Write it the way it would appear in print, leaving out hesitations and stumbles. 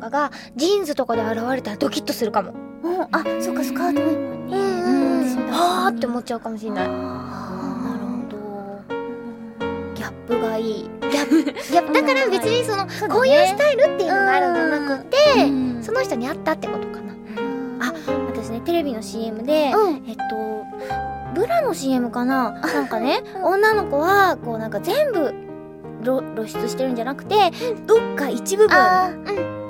かがジーンズとかで現れたらドキッとするかも。 あ、そっかスカートもいいもんね。 はーって思っちゃうかもしれない。 なるほど。ギャップがいい。 ギャップだから別にそのこういうスタイルっていうのがあるんじゃなくて、その人に合ったってことかな。 あ、私ねテレビの CM でブラの CM かな、なんかね女の子はこうなんか全部露出してるんじゃなくてどっか一部分